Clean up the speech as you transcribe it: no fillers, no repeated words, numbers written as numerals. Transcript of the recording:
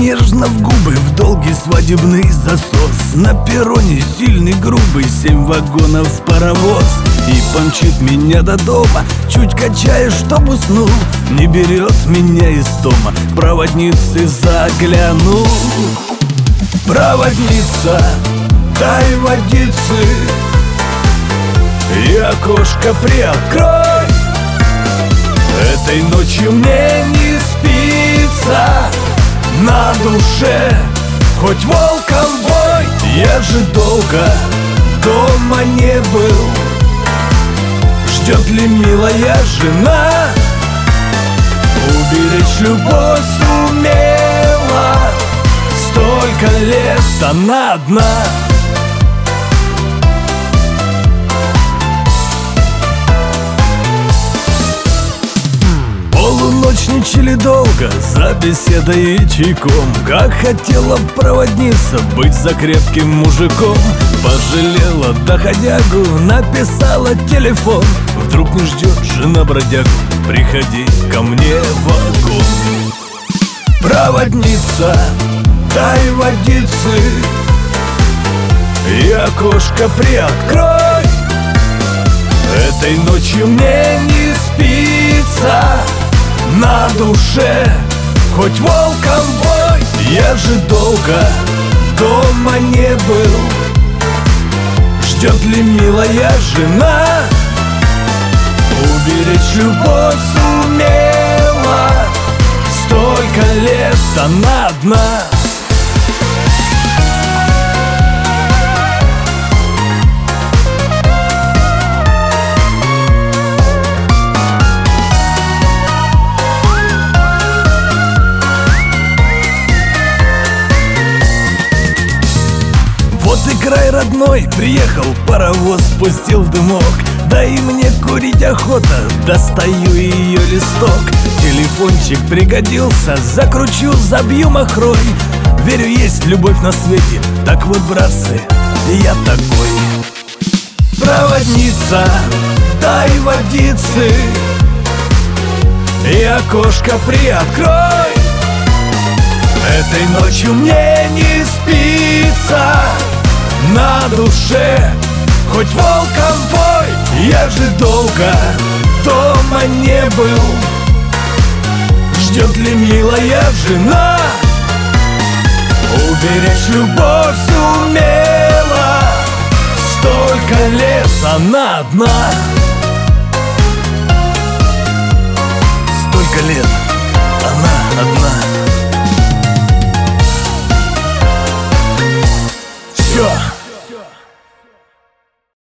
нежно в губы, в долгий свадебный засос. На перроне сильный, грубый, 7 вагонов паровоз. И помчит меня до дома, чуть качая, чтоб уснул. Не берет меня из дома, проводницы загляну. Проводница, дай водицы и окошко приоткрой. Этой ночью мне не спится, на душе хоть волком вой. Я же долго дома не был, ждет ли милая жена? Уберечь любовь сумела, столько лет она одна. Полуночничали долго, за беседой и чайком. Как хотела проводница быть за крепким мужиком. Пожалела доходягу, написала телефон. Вдруг не ждет жена бродягу, приходи ко мне в вагон. Проводница, дай водицы и окошко приоткрой. Этой ночью мне не спится, на душе хоть волком вой. Я же долго дома не был, ждет ли милая жена? Уберечь любовь сумела, столько лет она одна. Вот и край родной, приехал паровоз, спустил дымок. Да и мне курить охота, достаю ее листок. Телефончик пригодился, закручу, забью махрой. Верю, есть любовь на свете, так вот, братцы, я такой. Проводница, дай водицы и окошко приоткрой. Этой ночью мне не спится, на душе хоть волком вой. Я же долго дома не был, ждет ли милая жена? Уберечь любовь сумела, столько лет она одна.